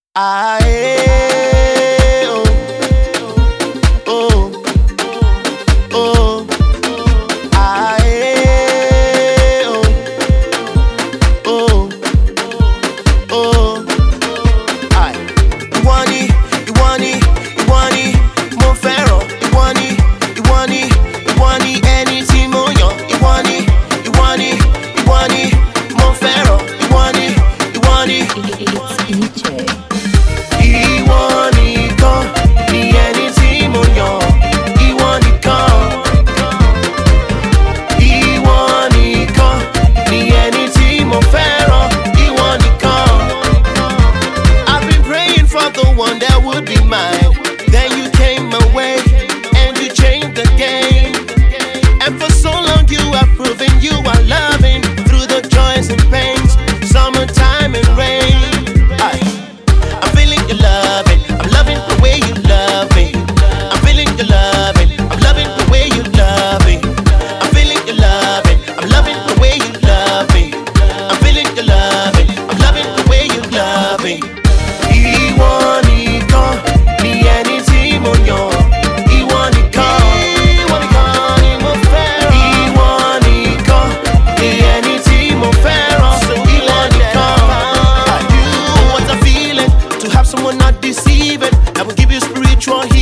Aye, oh, oh, oh, aye, oh, oh, oh, aye. Ìwọ ni, mo fẹ́ràn. Ìwọ ni, ẹni tí mo yàn. Ìwọ ni, mo fẹ́ràn. Ìwọ ni. It's DJ. Ìwọ nìkan ni ẹni tí mo yàn. Ìwọ nìkan. Ìwọ nìkan ni ẹni tí mo fẹ́ràn. Ìwọ nìkan. I've been praying for the one that would be mine. Then you came my way and you changed the game. And for so long you have proven you are loving through the joys and pains, summertime and rain. I'm feeling your loving. I'm loving the way you love me. I'm feeling your loving. I'm loving the way you love me. I'm feeling your loving. I'm loving the way you love me. I'm feeling your loving. I'm loving the way you love me. Ìwọ nìkan ni ẹni tí mo yàn. Ìwọ nìkan ni mo fẹ́ràn. Ìwọ nìkan ni ẹni tí mo fẹ́ràn. Ìwọ nìkan. Oh, what a feeling to have someone not deceiving. I will give you spiritual healing.